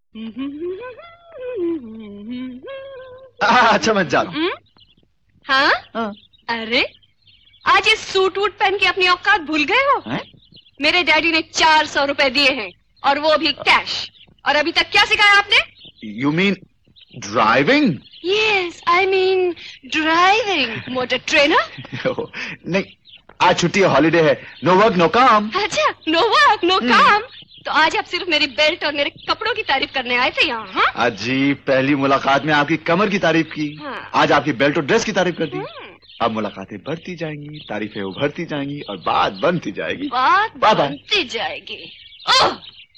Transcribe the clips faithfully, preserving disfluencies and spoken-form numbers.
अच्छा मत जाओ। हाँ? हाँ? अरे आज ये सूट वूट पहन के अपनी औकात भूल गए हो? है? मेरे डैडी ने चार सौ रुपए दिए हैं और वो भी कैश। और अभी तक क्या सिखाया आपने? You mean driving? Yes, I mean driving. Motor trainer? नहीं, आज छुट्टी है, हॉलीडे है। नो वर्क नो काम। अच्छा, नो वर्क नो काम। तो आज आप सिर्फ मेरी बेल्ट और मेरे कपड़ों की तारीफ करने आए थे यहाँ? हाँ? अजी, पहली मुलाकात में आपकी कमर की तारीफ की। हाँ। आज आपकी बेल्ट और ड्रेस की तारीफ कर दी। अब मुलाकातें बढ़ती जाएंगी, तारीफें उभरती जाएंगी और बात बनती जाएगी। बात बनती जाएगी। ओह!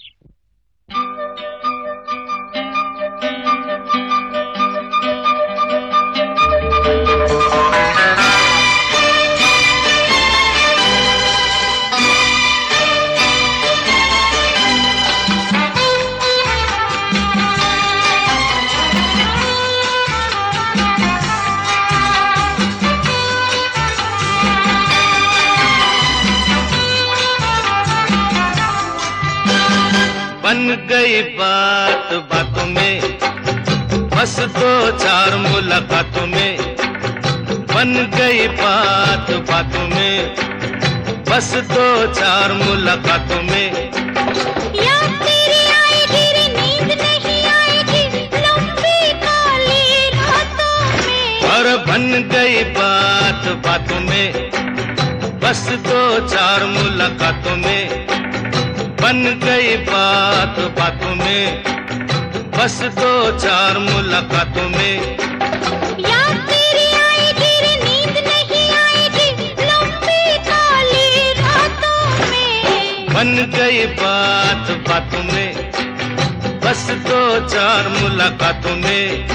बन गई बात बातों में, बस दो चार मुलाकातों में। बन गई बात बातों में, बस दो चार मुलाकातों में। याद तेरी आएगी रे, नींद नहीं आएगी लंबी काली रातों में। और बन गई बात बातों में, बस दो चार मुलाकातों में। बन गई बात बातों में, बस दो चार मुलाकातों में। याद तेरी आएगी रे, नींद नहीं आएगी लंबी काली रातों में। बन गई बात बातों में, बस दो चार मुलाकातों में।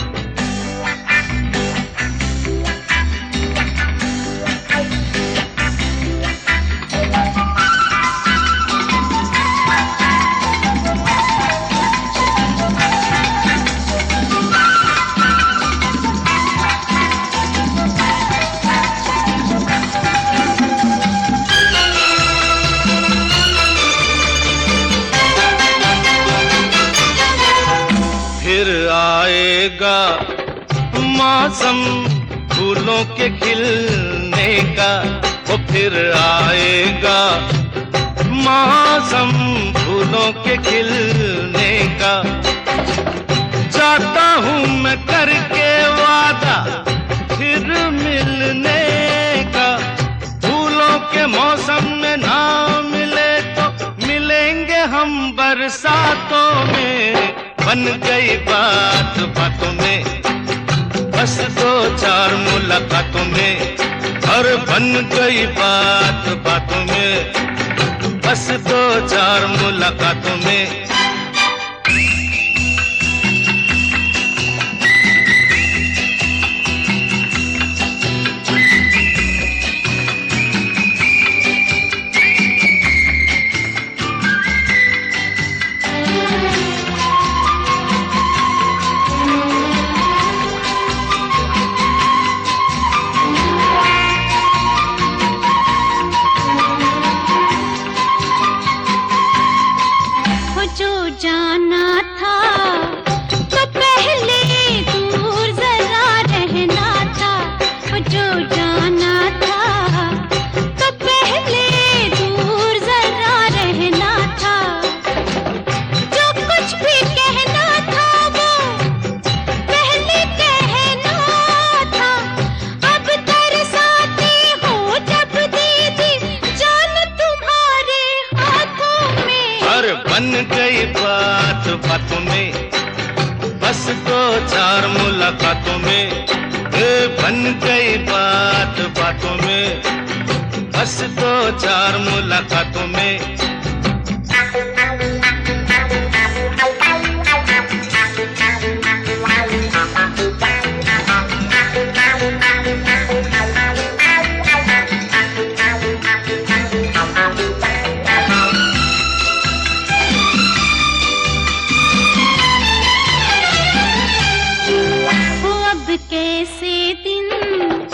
फिर आएगा मौसम फूलों के खिलने का। वो फिर आएगा मौसम फूलों के खिलने का। चाहता हूँ मैं करके वादा फिर मिलने का। फूलों के मौसम में ना मिले तो मिलेंगे हम बरसातों में। बन गई बात बातों में, बस दो चार मुलाकातों में। और बन गई बात बातों में, बस दो चार मुलाकातों में। जो जाना था तो पहले दूर जरा रहना था। जो जाना था तो पहले दूर जरा रहना था। जो कुछ भी कहना था वो पहले कहना था। अब तरसाती हो जब दीदी जान तुम्हारे हाथों में। और बन गई बात बातों में, बस दो चार मुलाकातों में। ए बन गई बात बातों में, बस दो चार मुलाकातों में। कैसे दिन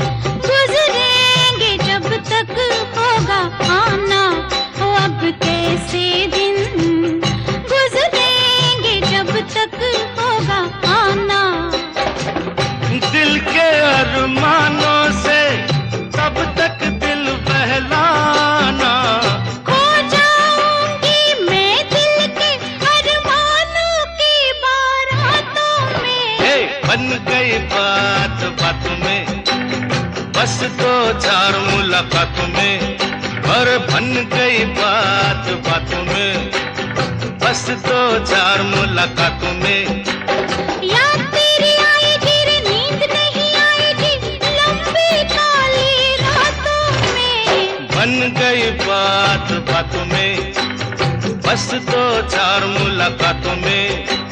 गुजरेंगे जब तक होगा आना। अब कैसे चार मुलाकातों में, और बन गई बात बातों में, बस दो चार मुलाकातों में। याद तेरी आएगी रे, नींद नहीं आएगी लंबी काली रातों में। बन गई बात बातों में, बस दो चार मुलाकातों में।